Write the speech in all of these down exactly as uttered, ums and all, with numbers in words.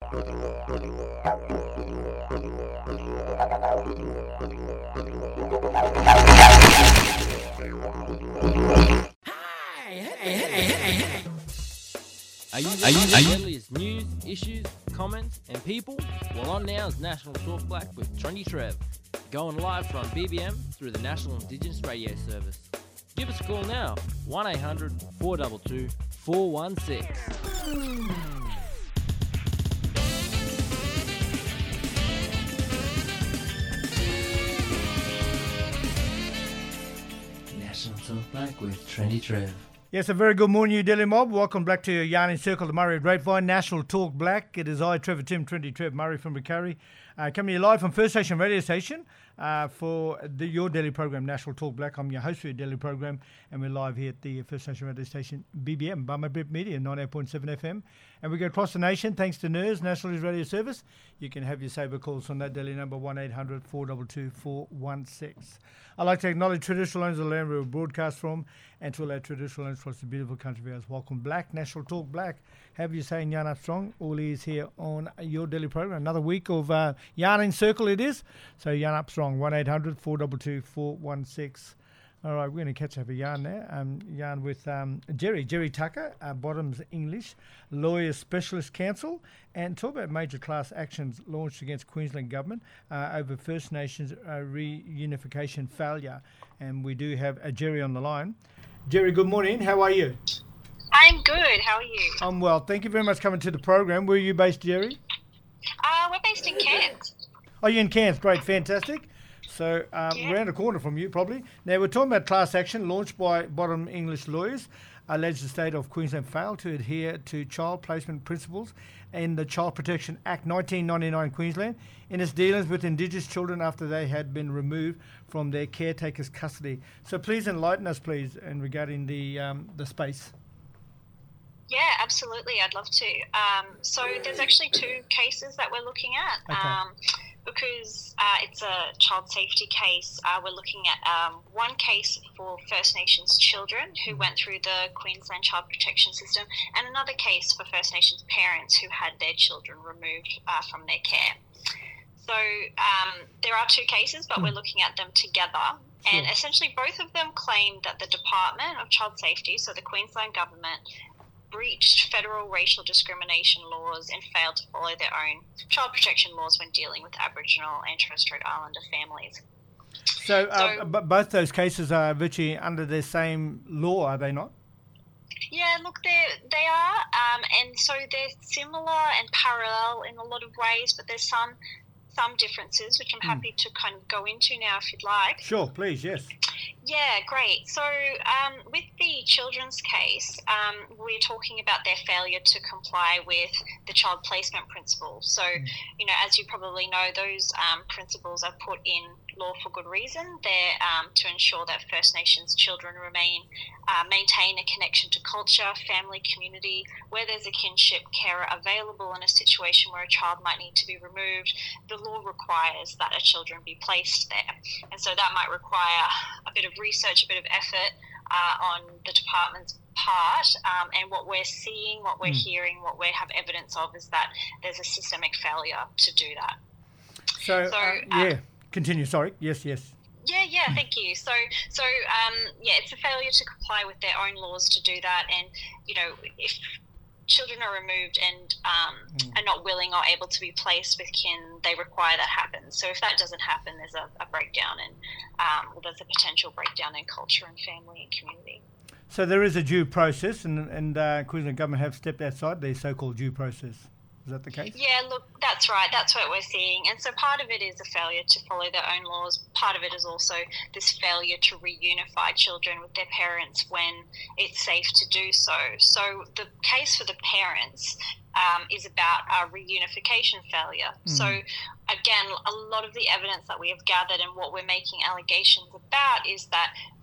Are you ready for the deadliest news, issues, comments, and people? Well, on now is National Talk Black with Trendy Trev, going live from B B M through the National Indigenous Radio Service. Give us a call now, one eight hundred four two two four one six. National Talk Black with Trendy Trev. Yes, a very good morning, New Delhi mob. Welcome back to Yarning Circle, the Murray Grapevine, National Talk Black. It is I, Trevor Tim, Trendy Trev, Murray from Bukhari, uh, coming to you live from First Station Radio Station uh, for the, your daily program, National Talk Black. I'm your host for your daily program, and we're live here at the First Station Radio Station, B B M, Burma Brit Media, ninety-eight point seven F M. And we go across the nation, thanks to N E R S, National News Radio Service. You can have your saber calls on that daily number, one eight hundred four two two four one six. I'd like to acknowledge traditional owners of the land where we broadcast from, and to all our traditional owners across the beautiful country of ours. Welcome Black, National Talk Black. Have you saying Yarn Up Strong? All is here on your daily program. Another week of uh, Yarning Circle it is. So Yarn Up Strong, one eight hundred four two two four one six. All right, we're going to catch up a yarn now. Um, yarn with um, Jerry, Jerry Tucker, uh, Bottoms English, Lawyers Specialist Council, and talk about major class actions launched against Queensland Government uh, over First Nations uh, reunification failure. And we do have uh, Jerry on the line. Jerry, good morning. How are you? I'm good. How are you? I'm well. Thank you very much for coming to the program. Where are you based, Jerry? Uh, we're based in Cairns. Oh, you're in Cairns. Great. Fantastic. So um, Yeah. around the corner from you, probably. Now, we're talking about class action launched by Bottom English Lawyers. Alleged the state of Queensland failed to adhere to child placement principles in the Child Protection Act nineteen ninety-nine Queensland in its dealings with Indigenous children after they had been removed from their caretaker's custody. So please enlighten us, please, in regarding the um, the space. Yeah, absolutely. I'd love to. Um, so there's actually two cases that we're looking at. Okay. Um, because uh, it's a child safety case, uh, we're looking at um, one case for First Nations children who went through the Queensland Child Protection System, and another case for First Nations parents who had their children removed uh, from their care. So um, there are two cases, but we're looking at them together. And Sure. essentially both of them claim that the Department of Child Safety, so the Queensland Government, breached federal racial discrimination laws and failed to follow their own child protection laws when dealing with Aboriginal and Torres Strait Islander families. So, uh, So- b- both those cases are virtually under the same law, are they not? Yeah, look, they they are, um, and so they're similar and parallel in a lot of ways, but there's some some differences, which I'm happy to kind of go into now if you'd like. Sure, please, yes. Yeah, great. So um, with the children's case, um, we're talking about their failure to comply with the child placement principles. So, you know, as you probably know, those um, principles are put in law for good reason. They're um, to ensure that First Nations children remain, uh, maintain a connection to culture, family, community, where there's a kinship carer available in a situation where a child might need to be removed. The law requires that a children be placed there. And so that might require a bit of research, a bit of effort uh, on the department's part. Um, and what we're seeing, what we're Mm. hearing, what we have evidence of is that there's a systemic failure to do that. So, So, uh, uh, yeah, continue, sorry. Yes, yes. Yeah, yeah, thank you. So, so um, yeah, it's a failure to comply with their own laws to do that. And, you know, if children are removed and um, Mm. are not willing or able to be placed with kin, they require that happens. So if that doesn't happen, there's a, a breakdown and um, well, there's a potential breakdown in culture and family and community. So there is a due process, and, and uh, Queensland Government have stepped outside the so-called due process. Is that the case? Yeah, look, that's right. That's what we're seeing. And so part of it is a failure to follow their own laws. Part of it is also this failure to reunify children with their parents when it's safe to do so. So the case for the parents um, is about a reunification failure. Mm. So again, a lot of the evidence that we have gathered and what we're making allegations about is that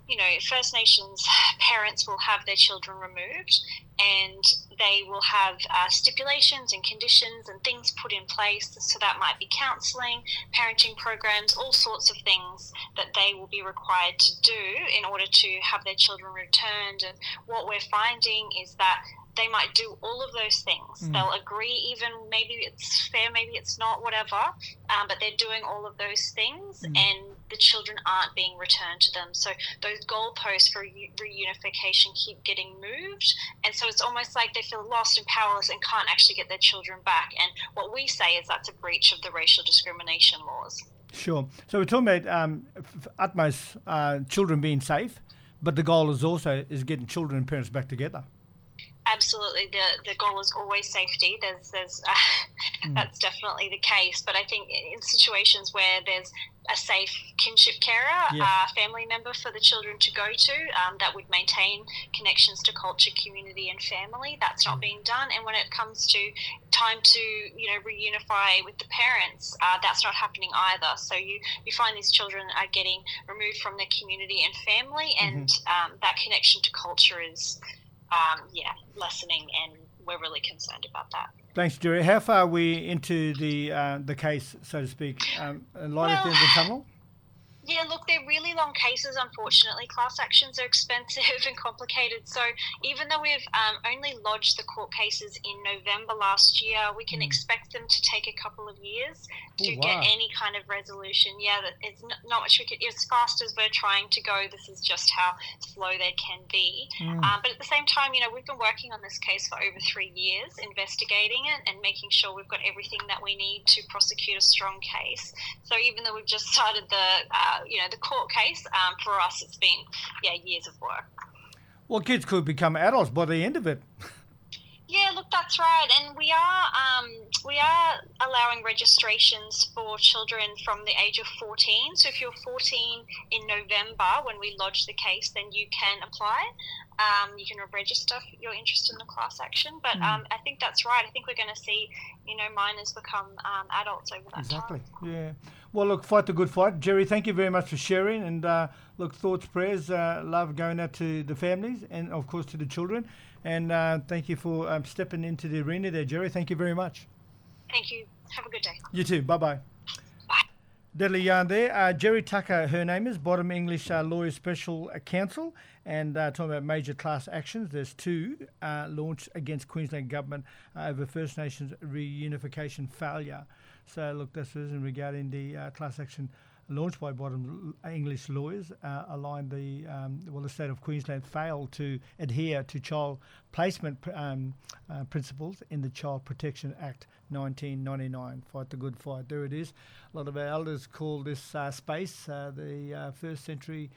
you know, First Nations parents will have their children removed, and they will have uh, stipulations and conditions and things put in place. So that might be counselling, parenting programs, all sorts of things that they will be required to do in order to have their children returned. And what we're finding is that they might do all of those things. Mm. They'll agree, even maybe it's fair, maybe it's not, whatever, um, but they're doing all of those things, mm. and the children aren't being returned to them. So those goalposts for reunification keep getting moved, and so it's almost like they feel lost and powerless and can't actually get their children back. And what we say is that's a breach of the racial discrimination laws. Sure. So we're talking about um, utmost uh, children being safe, but the goal is also is getting children and parents back together. Absolutely, the the goal is always safety. There's there's uh, mm. that's definitely the case. But I think in situations where there's a safe kinship carer, yeah. uh, family member for the children to go to, um, that would maintain connections to culture, community, and family. That's not mm. being done. And when it comes to time to you know reunify with the parents, uh, that's not happening either. So you you find these children are getting removed from their community and family, and mm-hmm. um, that connection to culture is. Um, yeah, lessening, and we're really concerned about that. Thanks, Jerry. How far are we into the uh, the case, so to speak? Um, light well, at the end of the tunnel? Yeah, look, they're really long cases, unfortunately. Class actions are expensive and complicated. So even though we've um, only lodged the court cases in November last year, we can mm. expect them to take a couple of years to Ooh, wow. get any kind of resolution. Yeah, it's not much we could, as fast as we're trying to go, this is just how slow they can be. Mm. Um, but at the same time, you know, we've been working on this case for over three years, investigating it and making sure we've got everything that we need to prosecute a strong case. So even though we've just started the uh, you know, the court case, um, for us it's been, yeah, years of work. Well, kids could become adults by the end of it. Yeah, look, that's right. And we are um, we are allowing registrations for children from the age of fourteen. So if you're fourteen in November when we lodge the case, then you can apply. Um, you can register if you're interested in the class action. But mm. um, I think that's right. I think we're going to see, you know, minors become um, adults over that exactly. time. Exactly, yeah. Well, look, fight the good fight. Jerry, thank you very much for sharing. And, uh, look, thoughts, prayers, uh, love going out to the families and, of course, to the children. And uh, thank you for um, stepping into the arena there, Jerry. Thank you very much. Thank you. Have a good day. You too. Bye-bye. Bye. Deadly yarn there. Uh, Jerry Tucker, her name is, Bottom English uh, Lawyers Special Counsel. And uh, talking about major class actions, there's two uh, launched against Queensland Government uh, over First Nations reunification failure. So, look, this is in regarding the uh, class action launched by Bottom English Lawyers, uh, aligned the, um, well, the state of Queensland failed to adhere to child placement um, uh, principles in the Child Protection Act nineteen ninety-nine. Fight the good fight. There it is. A lot of our elders call this uh, space uh, the uh, first century,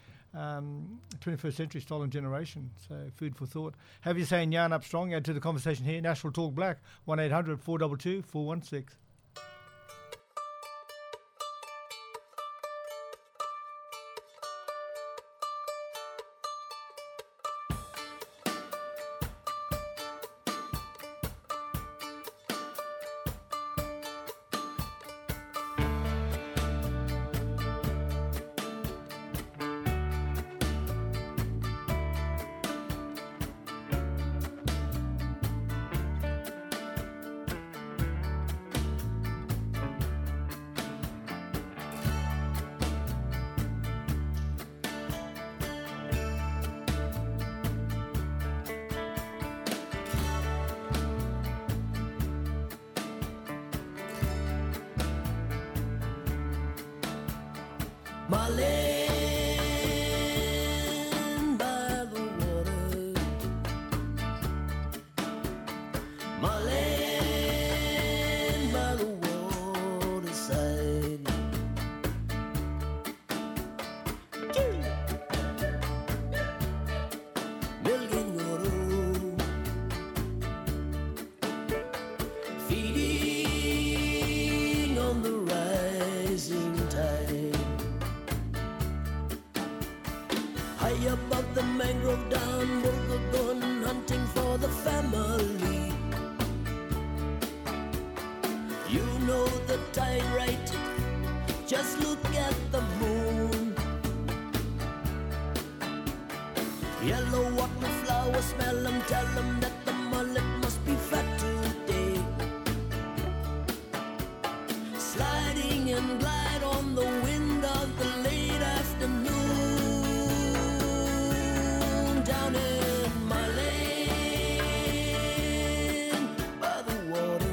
um, twenty-first century stolen generation. So food for thought. Have you saying yarn up strong? Add to the conversation here. National Talk Black, one eight hundred four two two four one six. My land by the water, my land by the waterside. Milking water, feeding on the rising tide. High above the mangrove down, we're gone hunting for the family. You know the time right, just look at the moon. Yellow water flowers, smell them, tell them that the mullet must be fat today. Sliding and glide on the wind of the late afternoon. Down in my lane by the water.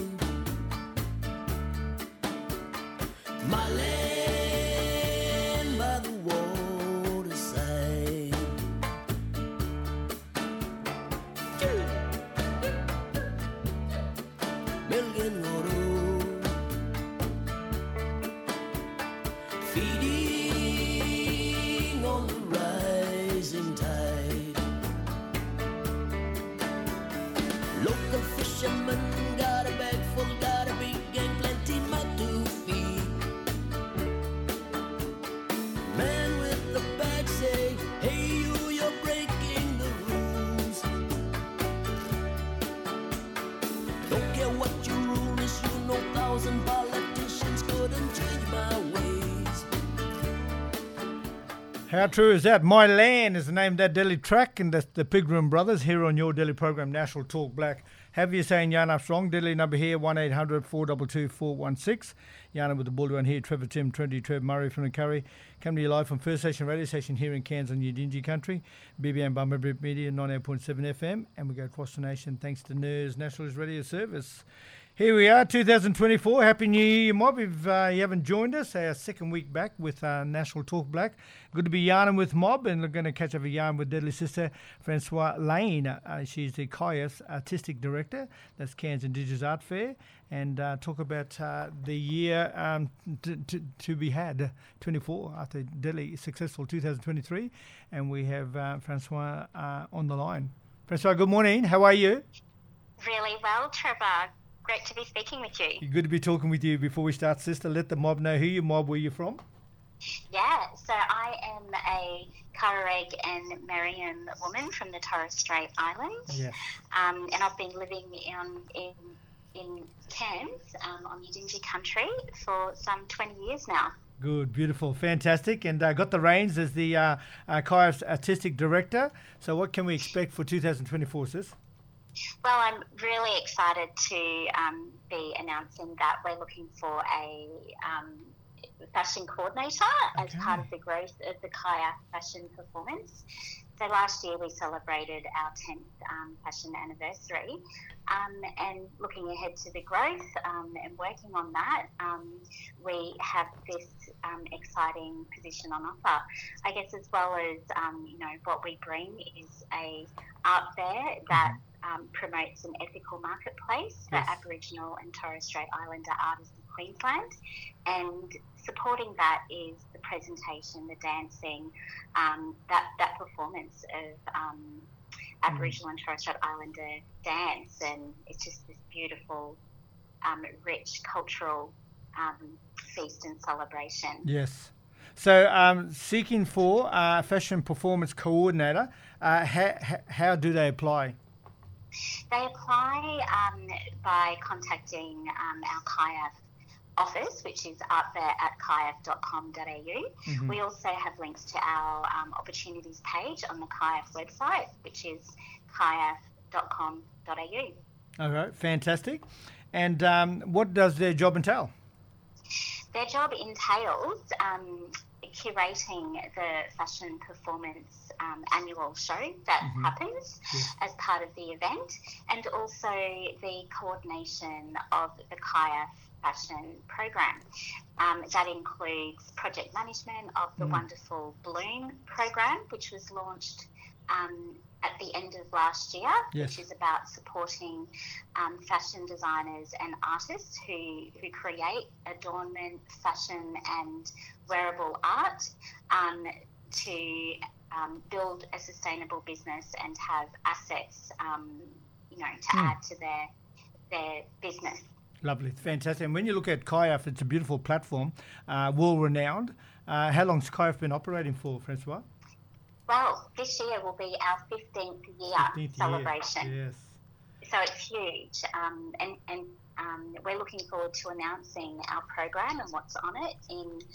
My lane by the waterside. Milking water, feeding on the rising tide. Local fishermen got a bag full, got a big gang, plenty mouth to feed. Man with the bag say, hey you, you're breaking the rules. Don't care what your rule is, you know thousand politicians couldn't change my ways. How true is that? My Land is the name of that Delhi track, and that's the Pilgrim Brothers here on your Delhi program, National Talk Black. Have you saying Yana Strong? Delhi number here, one eight hundred four two two four one six. Yana with the bull one here, Trevor Tim, Trinity Trev, Murray from the Curry. Coming to you live from First Station Radio Station here in Cairns on Yidinji Country. B B M Bummer Media, ninety-eight point seven F M. And we go across the nation thanks to N E R S Nationalist Radio Service. Here we are, two thousand twenty-four. Happy New Year, mob. If uh, you haven't joined us, our second week back with uh, National Talk Black. Good to be yarning with mob, and we're going to catch up a yarn with Deadly Sister Francois Lane. Uh, she's the Caiaph's Artistic Director. That's Cairns Indigenous Art Fair. And uh, talk about uh, the year um, t- t- to be had, twenty-four, after Delhi successful two thousand twenty-three. And we have uh, Francois uh, on the line. Francois, good morning. How are you? Really well, Trevor. Great to be speaking with you. Good to be talking with you. Before we start, sister, let the mob know who you mob, where you're from. Yeah, so I am a Karareg and Meriam woman from the Torres Strait Islands. Yes. Um, and I've been living in in, in Cairns um, on Yidinji country for some twenty years now. Good, beautiful, fantastic. And uh, got the reins as the uh, uh, Caiaph's Artistic Director. So what can we expect for two thousand twenty-four, sis? Well, I'm really excited to um, be announcing that we're looking for a um, fashion coordinator as Okay. part of the growth of the Kaya fashion performance. So last year we celebrated our tenth um, fashion anniversary, um, and looking ahead to the growth um, and working on that, um, we have this um, exciting position on offer. I guess as well as um, you know what we bring is a art fair that um, promotes an ethical marketplace for Yes. Aboriginal and Torres Strait Islander artists in Queensland, and supporting that is the presentation, the dancing, um, that that performance of um, Aboriginal and Torres Strait Islander dance, and it's just this beautiful, um, rich cultural um, feast and celebration. Yes. So um, seeking for a fashion performance coordinator, uh, ha- ha- how do they apply? They apply um, by contacting um, our Kaya office, which is out there at kayaf dot com dot a u. Mhm. We also have links to our um, opportunities page on the Kayaf website, which is kayaf dot com dot a u. All right, fantastic. And um, what does their job entail? Their job entails um, curating the fashion performance um, annual show that Mhm. happens Yes. as part of the event, and also the coordination of the Kaya fashion program. Um, that includes project management of the Mm. wonderful Bloom program, which was launched um, at the end of last year, Yes. which is about supporting um, fashion designers and artists who, who create adornment, fashion and wearable art um, to um, build a sustainable business and have assets, um, you know, to Mm. add to their their business. Lovely, fantastic. And when you look at Caiaph, it's a beautiful platform, uh, well-renowned. Uh, how long's Caiaph been operating for, Francois? Well, this year will be our fifteenth year fifteenth celebration. Year. Yes. So it's huge, um, and, and um, we're looking forward to announcing our program and what's on it in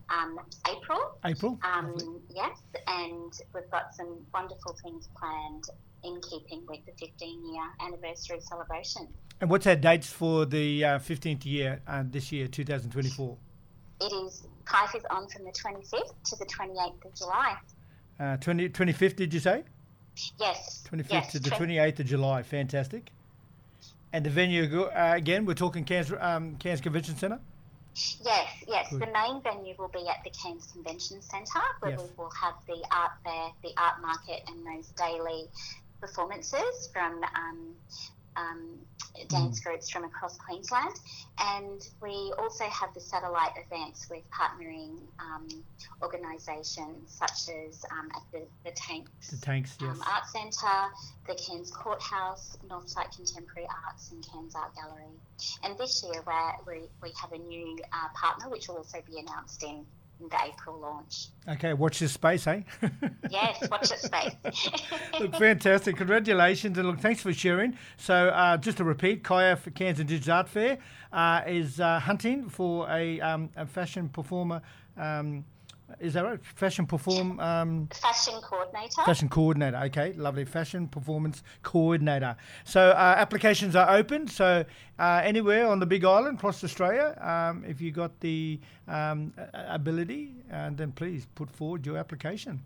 um, April. April. Um, Lovely. yes, and we've got some wonderful things planned in keeping with the fifteen-year anniversary celebration. And what's our dates for the uh, fifteenth year uh, this year, two thousand twenty-four? It is, K I F is on from the twenty-fifth to the twenty-eighth of July. Uh, twenty, twenty-fifth, did you say? Yes. twenty-fifth yes, to the twenty twenty-eighth of July. Fantastic. And the venue, uh, again, we're talking Cairns, um, Cairns Convention Centre? Yes, yes. Good. The main venue will be at the Cairns Convention Centre, where Yes. we will have the art fair, the art market, and those daily performances from um, um, dance groups from across Queensland. And we also have the satellite events with partnering um, organisations such as um, at the, the Tanks, The Tanks, yes. um, Art Centre, the Cairns Courthouse, Northside Contemporary Arts and Cairns Art Gallery. And this year we're, we we have a new uh, partner which will also be announced in, in the April launch. Okay, watch this space, eh? Yes, watch it space. Look, fantastic. Congratulations. And look, thanks for sharing. So uh, just to repeat, K I F Cairns Indigenous Art Fair uh, is uh, hunting for a, um, a fashion performer. Um, is that right? Fashion perform... Um, Fashion coordinator. Fashion coordinator, okay, lovely. Fashion performance coordinator. So uh, applications are open. So uh, anywhere on the Big Island, across Australia, um, if you got the um, a- ability, uh, then please put forward your application.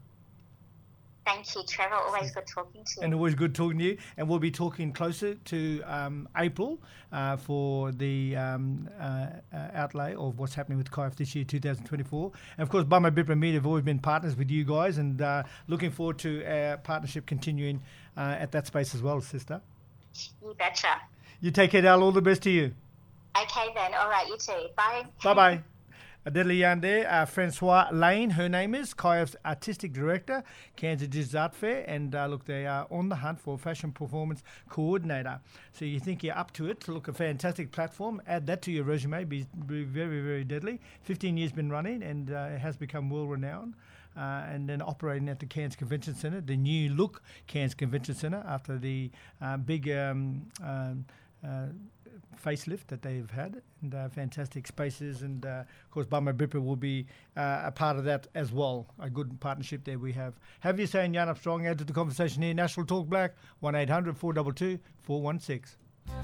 Thank you, Trevor. Always good talking to you. And always good talking to you. And we'll be talking closer to um, April uh, for the um, uh, uh, outlay of what's happening with K I F this year, two thousand twenty-four. And of course, Bummer Bipper Media have always been partners with you guys, and uh, looking forward to our partnership continuing uh, at that space as well, sister. You betcha. You take care, Al. All the best to you. Okay then. All right, you too. Bye. Bye bye. Deadly Yarn there, uh, Francois Lane, her name is, K I F's Artistic Director, Cairns Indigenous Art Fair, and uh, look, they are on the hunt for a fashion performance coordinator. So you think you're up to it, to look, a fantastic platform, add that to your resume, be, be very, very deadly. fifteen years been running, and uh, it has become well-renowned. Uh, and then operating at the Cairns Convention Centre, the new look Cairns Convention Centre, after the uh, big um, um, uh, facelift that they've had, and uh, fantastic spaces, and uh, of course Bummer Bipper will be uh, a part of that as well. A good partnership there we have. Have you saying Yarn Up Strong, add to the conversation here. National Talk Black, one eight hundred four two two four one six.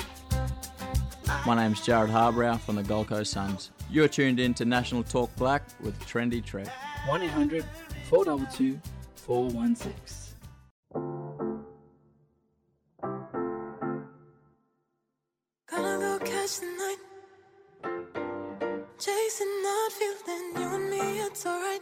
My name's Jared Harbrow from the Gold Coast Suns. You're tuned in to National Talk Black with Trendy Trev. one eight hundred four two two four one six. Gonna go catch the night, chasing that feeling, you and me, it's alright.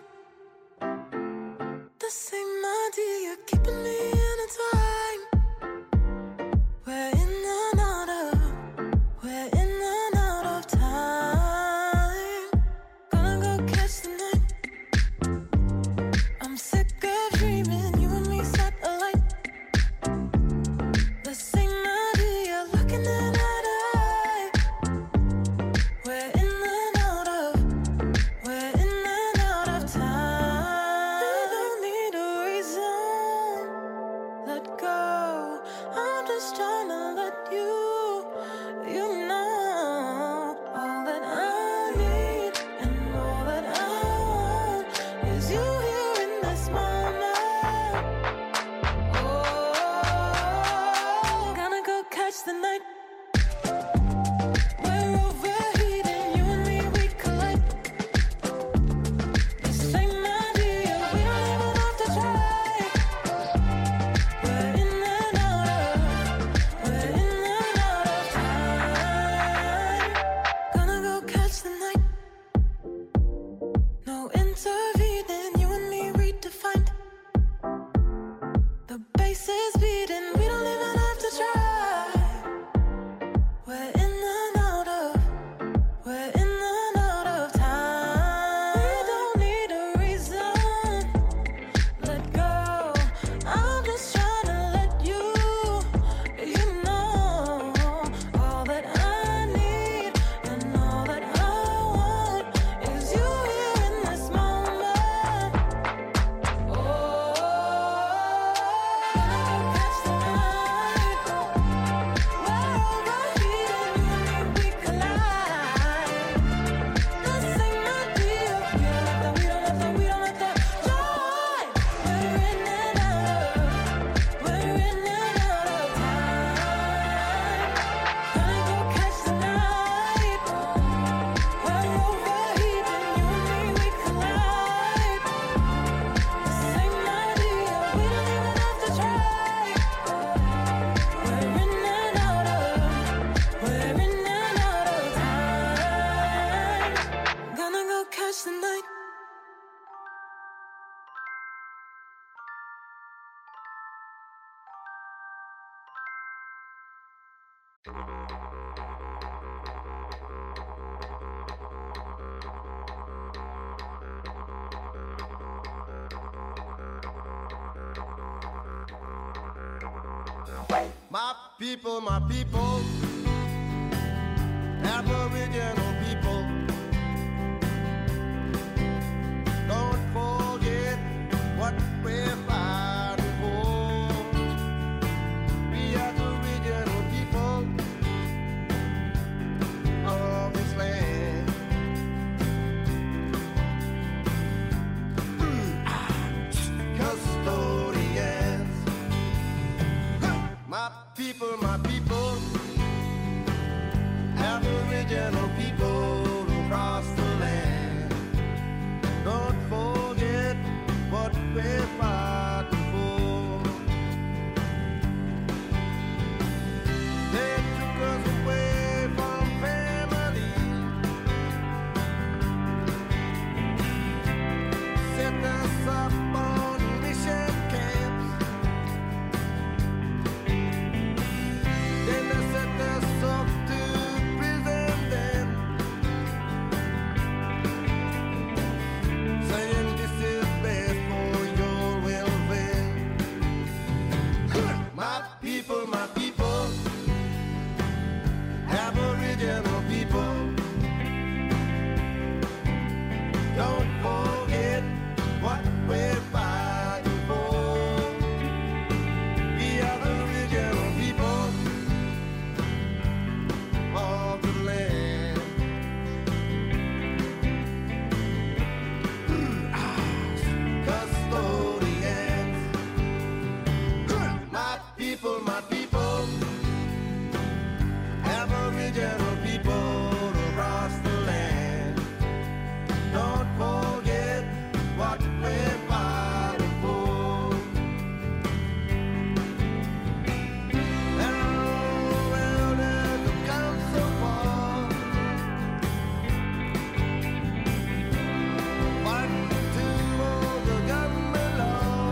The same idea, keeping me intertwined. We're in and out of, we're in and out of time. Gonna go catch the night, I'm sick of dreaming, you and me satellite. The same idea, looking at us. We're in and out of, we're in and out of time. We don't need a reason. My people, my people, Aboriginal people, don't forget what we're fighting for. We are the original people of this land. Custodians, my people, my people, Aboriginal people across the land. Don't forget what we're fighting for. They took us away from family, set us up on mission camps. Then they set us up to prison then, saying this is best for your welfare. My people, my people, Aboriginal people, don't forget what we're fighting for. We are the original people of the land. Custodians, my people, my people, Aboriginal people across the land. Don't forget what we're fighting for. Our elders have come so far, fighting to hold the government law.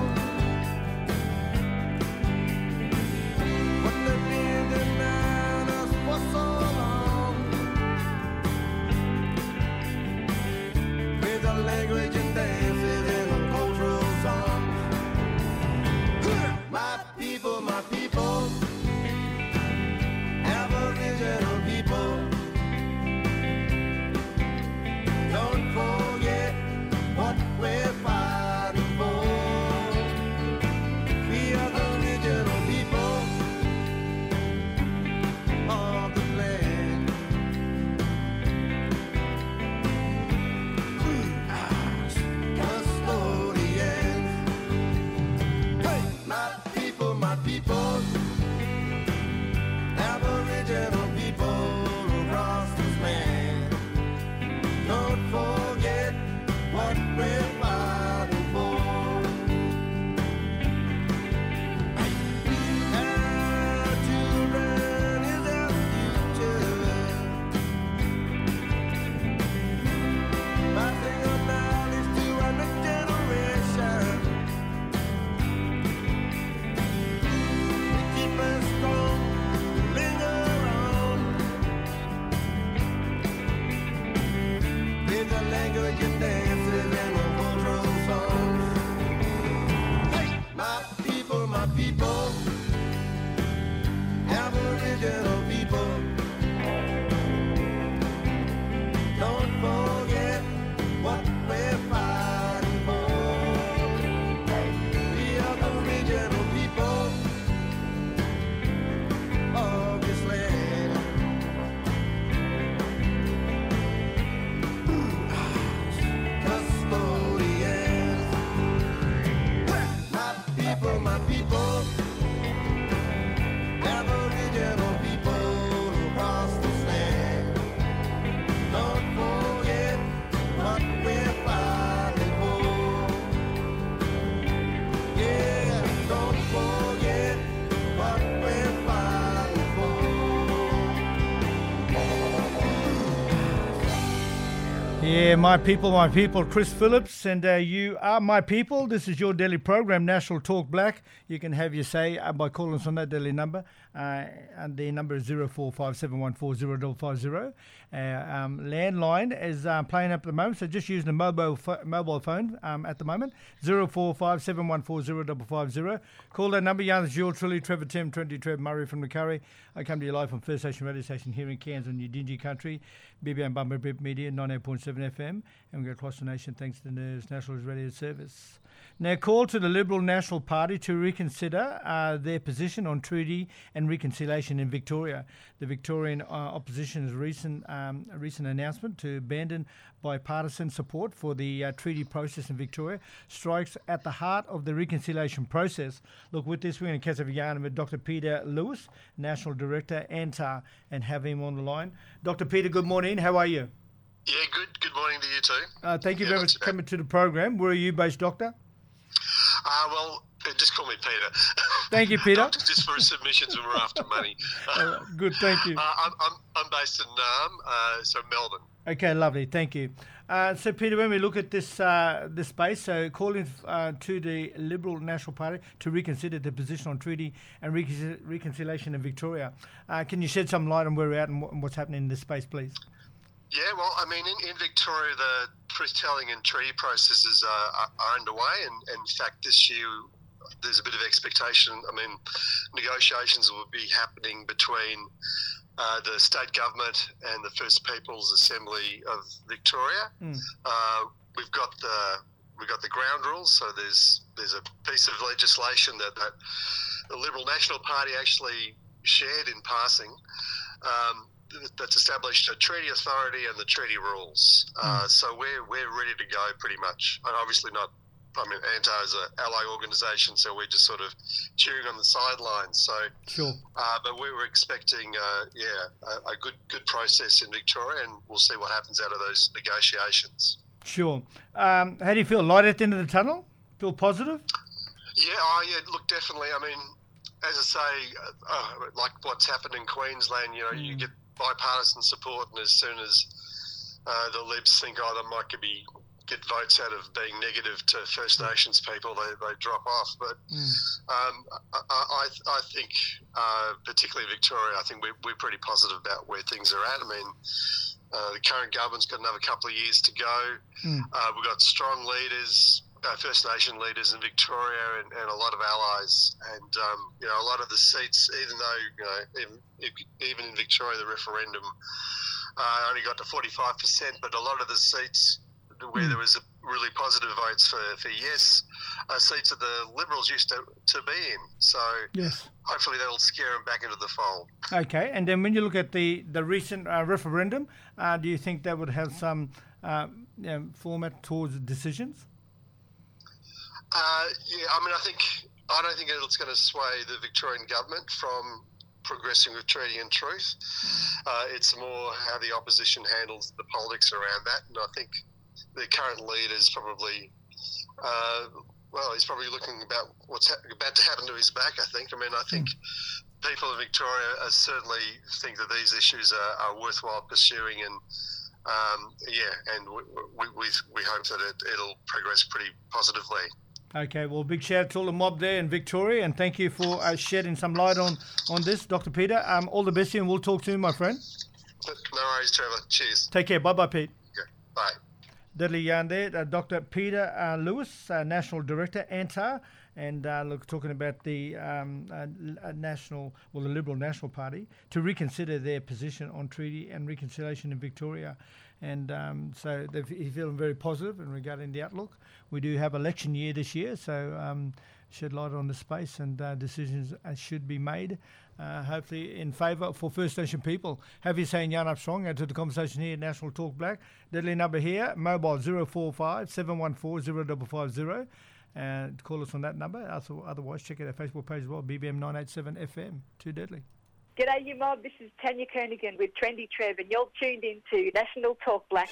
But they've been denying us for so long, with the language and dances and the cultural songs. My people, my people, Aboriginal people, don't forget what we're fighting for. We are the original people of the land. Custodians, my people, my people, Aboriginal people across this land. Don't forget what we're fighting for. Our children is our future. Passing on knowledge to our next generation. Keep us strong, linger on, with the language and dances and the cultural songs. My people, my people, Aboriginal people, don't forget what we're fighting for. We are the original people of this land. Custodians, my people, my people, Aboriginal people across this land. Don't forget what we're fighting for. Yeah, don't forget what we're fighting for. Yeah, my people, my people, Chris Phillips, and uh, you are my people. This is your daily program, National Talk Black. You can have your say uh, by calling us on that daily number, Uh, and the number is zero four five seven one four zero five five zero. Uh, um, landline is uh, playing up at the moment, so just using the mobile pho- mobile phone um, at the moment. zero four five seven one four zero five five zero. Call that number. Young is yours truly, Trevor Tim, Trinity Trev Murray from Macquarie. I come to you live from First Station Radio Station here in Cairns on Udingi Country, B B M Bumper Bip Media, ninety-eight point seven F M, and we go across the nation thanks to the Nerves National Radio Service. Now, call to the Liberal National Party to reconsider uh, their position on treaty and reconciliation in Victoria. The Victorian uh, opposition's recent um, recent announcement to abandon bipartisan support for the uh, treaty process in Victoria strikes at the heart of the reconciliation process. Look, with this, we're going to catch up again with Doctor Peter Lewis, National Director, A N T A R, and have him on the line. Doctor Peter, good morning. How are you? Yeah, good. Good morning to you too. Uh, thank you yeah, very much for coming to the program. Where are you based, Doctor? Uh, well, just call me Peter. Thank you, Peter. Just for submissions when we're after money. Uh, good, thank you. Uh, I'm, I'm, I'm based in Naarm, uh, so Melbourne. Okay, lovely, thank you. Uh, so, Peter, when we look at this uh, this space, so calling uh, to the Liberal National Party to reconsider the position on treaty and recon- reconciliation in Victoria, uh, can you shed some light on where we're at and, what, and what's happening in this space, please? Yeah, well, I mean, in, in Victoria, the truth-telling and treaty processes are, are underway, and, and in fact, this year there's a bit of expectation. I mean, negotiations will be happening between uh, the state government and the First Peoples Assembly of Victoria. Mm. Uh, we've got the we've got the ground rules, so there's there's a piece of legislation that, that the Liberal National Party actually shared in passing. Um, that's established a treaty authority and the treaty rules. Uh, so we're we're ready to go pretty much. And obviously not, I mean, A N T A R is an ally organisation, so we're just sort of cheering on the sidelines. So, Sure. uh, but we were expecting, uh, yeah, a, a good good process in Victoria, and we'll see what happens out of those negotiations. Sure. Um, how do you feel? Light at the end of the tunnel? Feel positive? Yeah, oh, yeah, look, definitely. I mean, as I say, uh, uh, like what's happened in Queensland, you know, Mm. you get bipartisan support, and as soon as uh, the Libs think, oh, they might be get votes out of being negative to First Nations people, they, they drop off. But Mm. um, I, I, I think, uh, particularly Victoria, I think we're, we're pretty positive about where things are at. I mean, uh, the current government's got another couple of years to go. Mm. Uh, we've got strong leaders, uh, First Nation leaders in Victoria, and, and a lot of allies. And, um, you know, a lot of the seats, even though, you know, even, even in Victoria, the referendum uh, only got to forty-five percent, but a lot of the seats where Mm. there was a really positive votes for, for yes, uh, seats that the Liberals used to, to be in. So Yes. hopefully that'll scare them back into the fold. Okay, and then when you look at the, the recent uh, referendum, uh, do you think that would have some uh, you know, format towards decisions? Uh, yeah, I mean, I think I don't think it's going to sway the Victorian government from progressing with treaty and truth. Uh, it's more how the opposition handles the politics around that, and I think the current leader is probably, uh, well, he's probably looking about what's ha- about to happen to his back. I think. I mean, I think people in Victoria uh, certainly think that these issues are, are worthwhile pursuing, and um, yeah, and we, we we we hope that it, it'll progress pretty positively. Okay, well, big shout out to all the mob there in Victoria, and thank you for uh, shedding some light on, on this, Doctor Peter. Um, all the best to you, and we'll talk soon, my friend. No worries, Trevor. Cheers. Take care. Bye-bye, Pete. Okay. Bye. Deadly yarn there, uh, Doctor Peter uh, Lewis, uh, National Director, A N T A R, and uh, look, talking about the um, uh, uh, National, well, the Liberal National Party, to reconsider their position on treaty and reconciliation in Victoria. And um, so they're feeling very positive in regarding the outlook. We do have election year this year, so um, shed light on the space, and uh, decisions uh, should be made, uh, hopefully in favour for First Nation people. Have you saying Yarn Up Strong, add to the conversation here, National Talk Black. Deadly number here, mobile zero four five seven one four zero five five zero. And call us on that number. Also, otherwise, check out our Facebook page as well, B B M nine eight seven F M. Too Deadly. G'day, you mob. This is Tanya Kernigan with Trendy Trev, and you're tuned in to National Talk Black.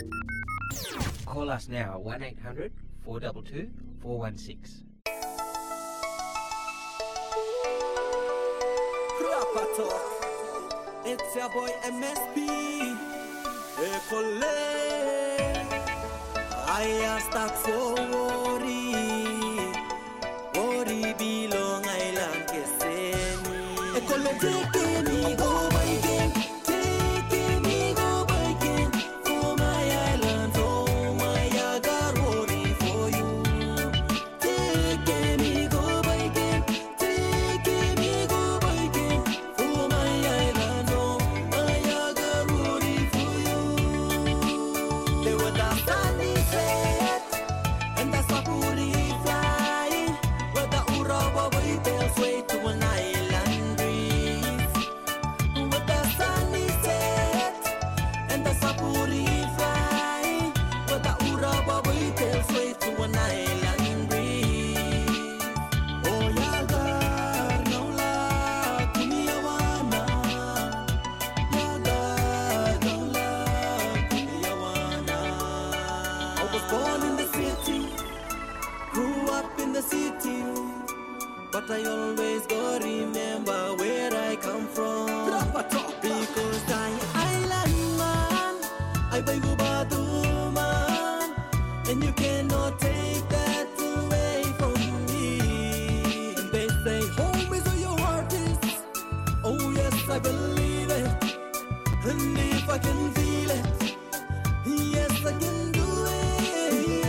Call us now, one eight hundred four two two four one six. It's your boy M S P. Ekole. I start for worry. Worry belong island keseni. Ekole Ekole take me go biking, take me go biking for my island, oh my Agarwadi for you. Take me go biking, take me go biking for my island, oh my Agarwadi for you. They were the sunny set and the sapuri flying, where the Urawa waiters wait to an island breeze. With the sunny set and the sapuri flying, where the Urawa waiters wait to an island breeze. Oh yagar naula kuniyawana, yagar naula kuniyawana. I was born in the city, grew up in the city, but I always go remember where I come from. Because I island man, I buy Gubadu man, and you cannot take that away from me. And they say home is where your heart is. Oh yes, I believe it. And if I can feel it, yes I can do it.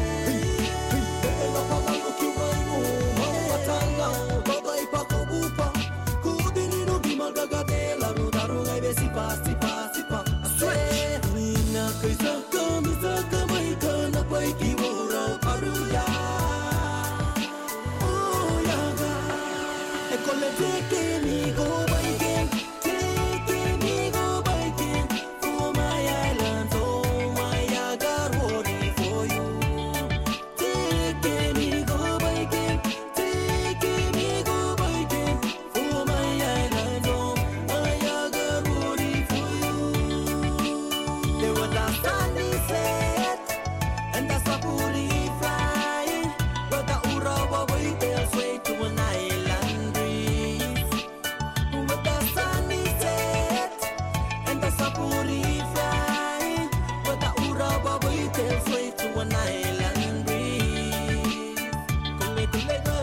Take me go biking, take me go biking for my island, oh my Agarwadi for you. Take me go biking, take me go biking for my island, oh my Agarwadi for you. There was a sunny set and the sapuri flying, but the Urawa waiters wait to an island breeze. With the sunny set and the sapuri flying, but the Urawa waiters wait to an island breeze. Kule kule go,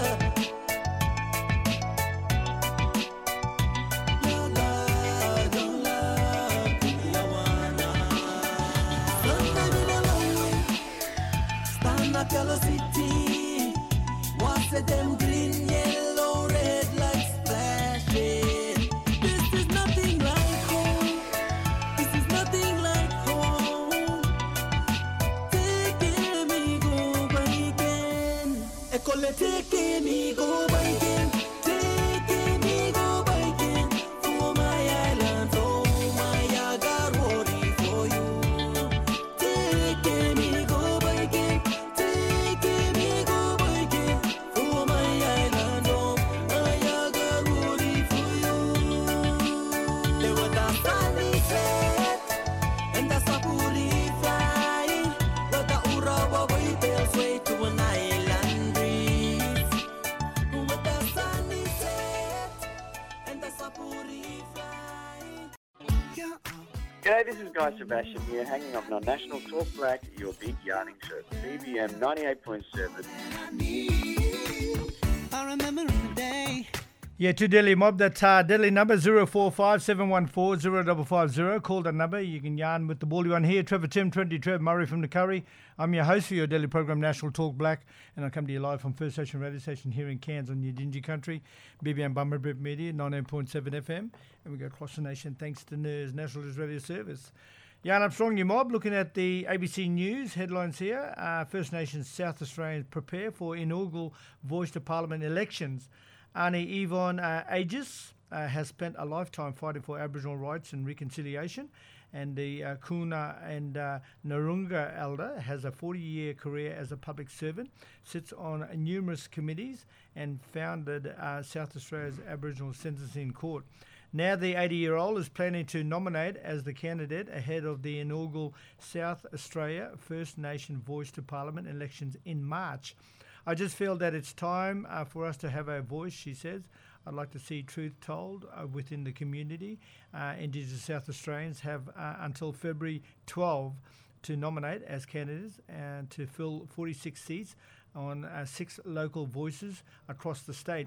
yaga jongla kuyawana. Sometime in a long way, stand up yellow city, watch them green, yellow, red lights flashing. This is nothing like home. This is nothing like home. Take me go biking. Ekole take me go biking. Take me go biking for my island, oh my Agarwadi for you. Take me go biking. Take me go biking for my island, oh my Agarwadi for you. There was the sunny set and the sapuri flying, but the Urawa waiters wait to an island breeze. With the sunny set and the sapuri flying. G'day, this is Guy Sebastian here, hanging up on National Talk Black, your big yarning show. B B M ninety-eight point seven. I remember in the day. Yeah, to Delhi Mob, that's uh, Delhi number zero four five seven one four zero five five zero. Call that number. You can yarn with the baldy one here. Trevor Tim, twenty Trev, Murray from the Curry. I'm your host for your daily program, National Talk Black, and I come to you live from First Station Radio Station here in Cairns on your Dingy Country, B B M Bummerbip Media, ninety-eight point seven F M, and we go across the nation thanks to N E R S, National News Radio Service. Yarn up strong, your mob. Looking at the A B C News headlines here. Uh, First Nations South Australians prepare for inaugural Voice to Parliament elections. Arnie Yvonne uh, Aegis uh, has spent a lifetime fighting for Aboriginal rights and reconciliation, and the uh, Kuna and uh, Narunga elder has a forty-year career as a public servant, sits on numerous committees, and founded uh, South Australia's Aboriginal Sentencing Court. Now the eighty-year-old is planning to nominate as the candidate ahead of the inaugural South Australia First Nation Voice to Parliament elections in March. I just feel that it's time uh, for us to have our voice, she says. I'd like to see truth told uh, within the community. Uh, Indigenous South Australians have uh, until February twelfth to nominate as candidates and to fill forty-six seats on uh, six local voices across the state.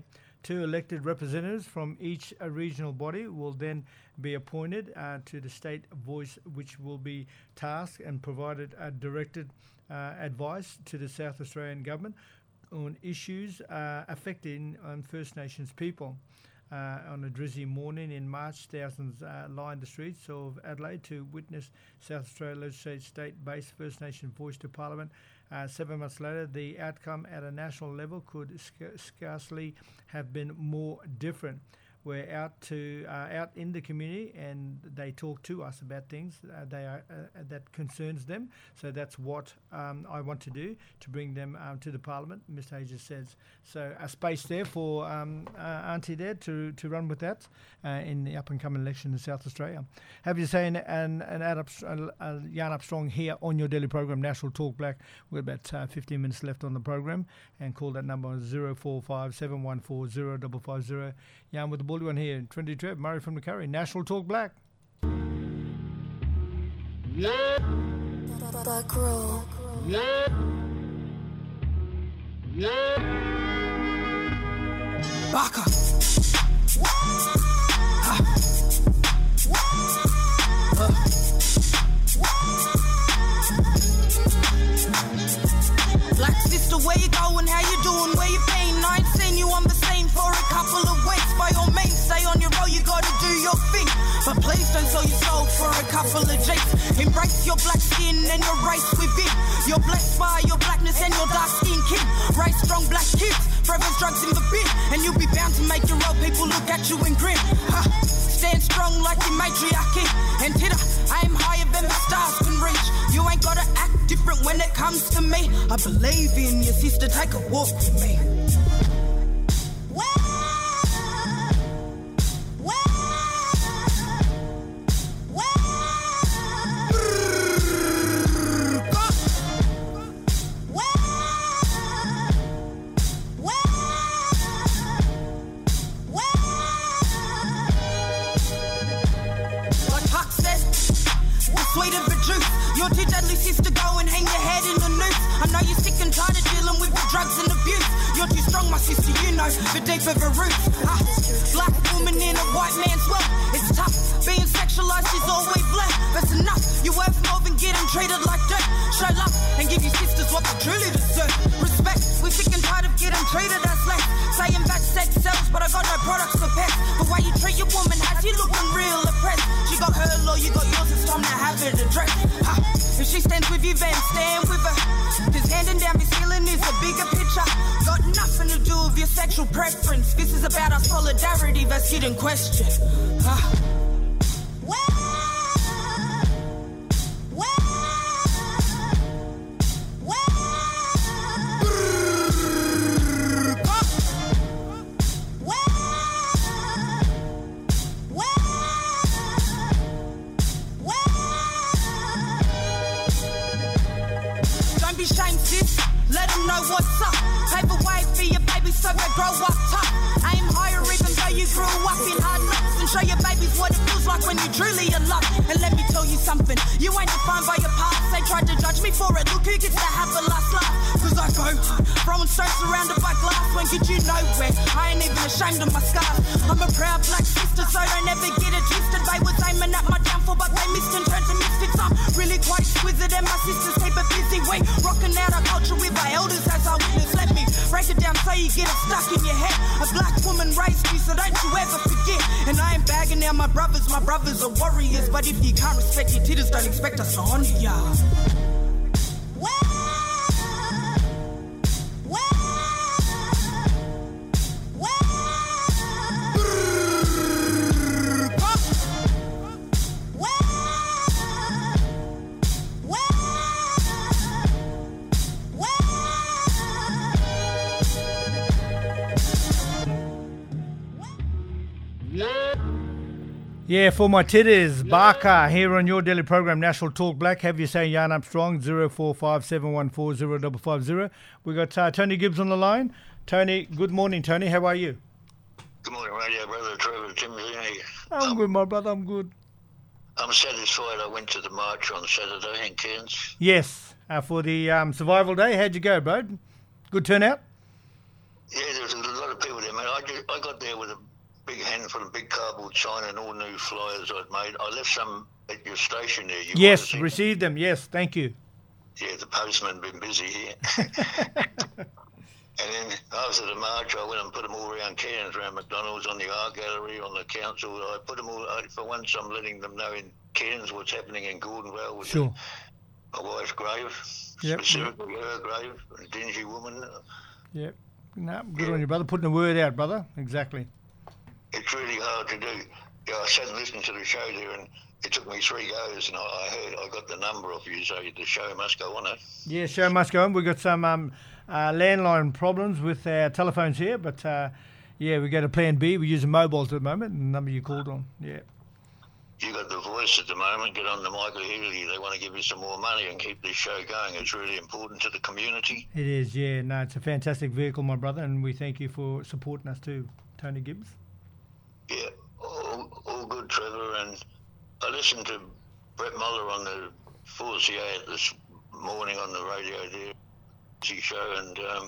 Two elected representatives from each uh, regional body will then be appointed uh, to the state voice, which will be tasked and provided uh, directed uh, advice to the South Australian government on issues uh, affecting um, First Nations people. Uh, on a drizzly morning in March, thousands uh, lined the streets of Adelaide to witness South Australia legislate state-based First Nation voice to Parliament. Uh, seven months later, the outcome at a national level could sc- scarcely have been more different. We're out to uh, out in the community, and they talk to us about things uh, they are uh, that concerns them. So that's what um, I want to do, to bring them um, to the Parliament. Mister Aegis says so. A space there for um, uh, Auntie there to, to run with that uh, in the up and coming election in South Australia. Have you seen an an add up uh, uh, yarn up strong here on your daily program, National Talk Black? We've about uh, fifteen minutes left on the program, and call that number zero four five seven one four zero five five zero. Yarn with the bully one here. Trinity Trev, Murray from the Curry, National Talk Black. Black roll. Baka. Black sister, where you going? How you doing? Where you been? I ain't seen you on the scene for a couple of weeks. By all means, stay on your road, you gotta do your thing. But please don't sell your soul for a couple of jakes. Embrace your black skin and your race within. You're blessed by your blackness and your dark skin king. Raise strong black kids, forever's drugs in the bin. And you'll be bound to make your old people look at you and grin. Huh. Stand strong like the matriarchy. And titter, I am higher than the stars can reach. You ain't gotta act different when it comes to me. I believe in your sister, take a walk with me. The deep of a root. Uh, black woman in a white man's world. It's tough. Being sexualized is all we've learned. That's enough. You're worth more than getting treated like dirt. Show love and give your sisters what they truly deserve. Respect. We're sick and tired of getting treated as less. Saying that sex sells, but I got no products for pets. The way you treat your woman has you looking real oppressed. She got her law, you got yours. It's time to have it addressed. Uh, if she stands with you, then stand with her. Cause handing down this healing is a bigger picture. Got nothing to do with your sexual preference. This is about our solidarity that's getting questioned. Uh. Don't be shamed, sis. Let them know what's up. Pave a way for your baby so they grow up tough. Aim higher even though you grew up in hard knocks. And show your babies what it feels like when you truly are loved. And let me tell you something, you ain't defined by your past. They tried to judge me for it, look who gets to have the last laugh. Cause I go hard, throwing stones surrounded by glass. When get you nowhere, I ain't even ashamed of my scars. I'm a proud black sister, so don't ever get it twisted. They was aiming at my downfall, but they missed and turned to misfits. I'm really quite exquisite and my sisters keep it busy. We rocking out our culture with our elders as our witness. Let me break it down so you get it stuck in your head. A black woman raised you, so don't you ever forget. And I ain't bagging out my brothers, my brothers are warriors. But if you can't respect your titters, don't expect us to honor ya. Yeah, for my titters, Barker here on your daily program, National Talk Black. Have you say yarn up strong, zero four five seven one four zero five five zero. We got uh, Tony Gibbs on the line. Tony, good morning, Tony. How are you? Good morning, radio brother Trevor Timothy. I'm um, good, my brother. I'm good. I'm satisfied I went to the march on Saturday in Cairns. Yes, uh, for the um, Survival Day. How'd you go, bro? Good turnout? Yeah, there was a lot of people there, man. I, just, I signing all new flyers I'd made. I left some at your station there. You might have Yes, seen received them. Yes, thank you. them. Yeah, the postman been busy here. And then after the march, I went and put them all around Cairns, around McDonald's, on the art gallery, on the council. I put them all, I, for once I'm letting them know in Cairns what's happening in Gordonvale with Sure. my wife's grave, Yep. specifically her grave, a dingy woman. Yep. No, good on you, brother. Putting the word out, brother. Exactly. It's really hard to do. Yeah, I sat and listened to the show there, and it took me three goes, and I, I heard I got the number off you, so the show must go on. It. Yeah, show must go on. We've got some um, uh, landline problems with our telephones here, but uh, yeah, we go to plan B. We're using mobiles at the moment, and the number you called on. Yeah. You got the voice at the moment. Get on to Michael Healy. They want to give you some more money and keep this show going. It's really important to the community. It is, yeah. No, it's a fantastic vehicle, my brother, and we thank you for supporting us too, Tony Gibbs. Yeah, all, all good, Trevor. And I listened to Brett Muller on the four C A this morning on the radio there, T show, and um,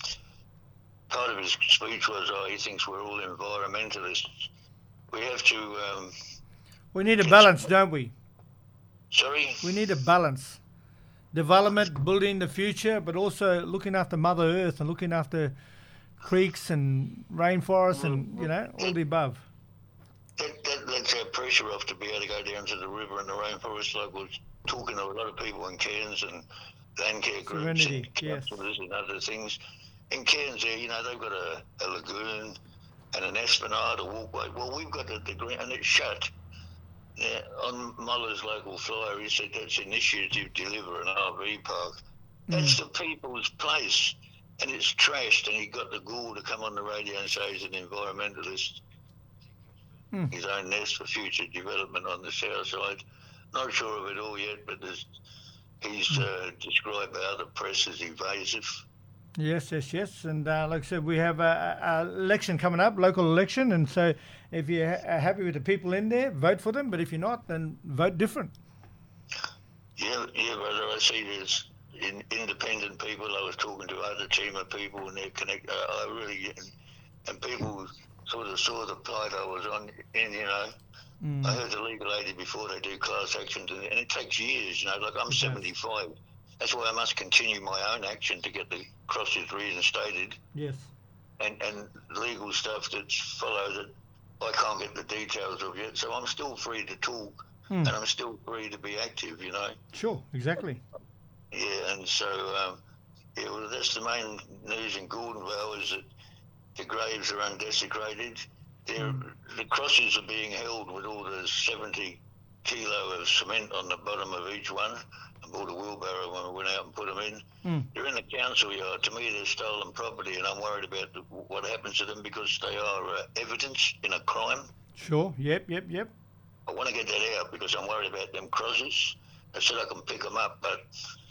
part of his speech was, oh, he thinks we're all environmentalists. We have to... Um, We need a balance, don't we? Sorry? We need a balance. Development, building the future, but also looking after Mother Earth and looking after creeks and rainforests and, you know, all the above. That, that lets our pressure off to be able to go down to the river and the rainforest, like we're talking to a lot of people in Cairns and land care groups Serenity, and yes. councillors and other things. In Cairns there, you know, they've got a, a lagoon and an esplanade, a walkway. Well, we've got the, the green, and it's shut. Yeah, on Muller's local flyer, he said that's Initiative Deliver, an R V park. That's the people's place, and it's trashed, and he got the gall to come on the radio and say he's an environmentalist. Mm. His own nest for future development on the south side. Not sure of it all yet, but there's, he's uh, described by other press as evasive. Yes, yes, yes. And uh, like I said, we have a, a election coming up, local election, and so if you're ha- are happy with the people in there, vote for them. But if you're not, then vote different. Yeah, yeah, brother. I see there's in, independent people. I was talking to other team of people, and they connect. Uh, I really and, and people sort of saw the plight I was on. In you know, Mm. I heard the legal aid before they do class actions, and, and it takes years. You know, like I'm It does. seventy-five. That's why I must continue my own action to get the crosses reinstated. Yes. And, and legal stuff that's followed that I can't get the details of yet. So I'm still free to talk, Hmm. and I'm still free to be active, you know. Sure, exactly. Yeah, and so, um, yeah, well, that's the main news in Gordonvale is that the graves are undesecrated. They're, The crosses are being held with all the seventy kilo of cement on the bottom of each one. I bought a wheelbarrow when we went out and put them in. Mm. They're in the council yard. To me, they're stolen property, and I'm worried about the, what happens to them because they are uh, evidence in a crime. Sure. Yep, yep, yep. I want to get that out because I'm worried about them crosses. I said I can pick them up, but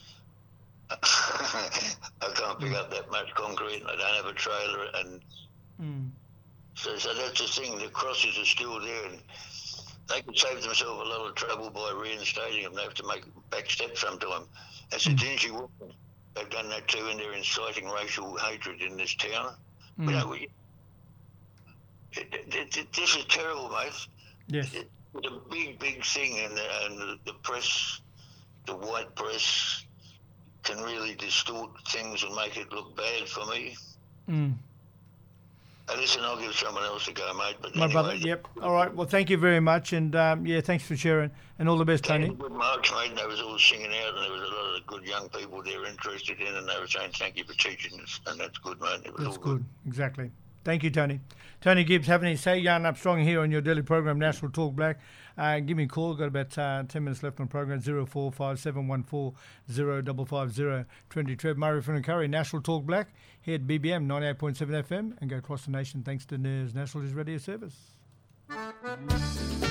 I can't pick up that much concrete, and I don't have a trailer, and Mm. so, so that's the thing. The crosses are still there, and they could save themselves a lot of trouble by reinstating them. They have to make back steps sometime. That's a dingy woman. They've done that too, and they're inciting racial hatred in this town. Mm. You know, we, it, it, it, this is terrible, mate. Yes. It, it's a big, big thing, and, the, and the, the press, the white press, can really distort things and make it look bad for me. Mm. Uh, listen, I'll give someone else a go, mate. But My anyway, brother, yep. All right. Well, thank you very much. And um, yeah, thanks for sharing. And all the best, They had Tony. a good march, mate, and they was all singing out, and there was a lot of good young people there interested in, and they were saying thank you for teaching us, and that's good, mate. It was That's all good. Exactly. Thank you, Tony. Tony Gibbs, having his say, Yarn Up Strong here on your daily program, National Talk Black. Uh, give me a call. Got about uh, ten minutes left on the program. zero four five seven one four zero five five zero. Trinity Trev, Murray from Curry, National Talk Black here at B B M ninety-eight point seven F M and go across the nation thanks to N E R S National News Radio Service.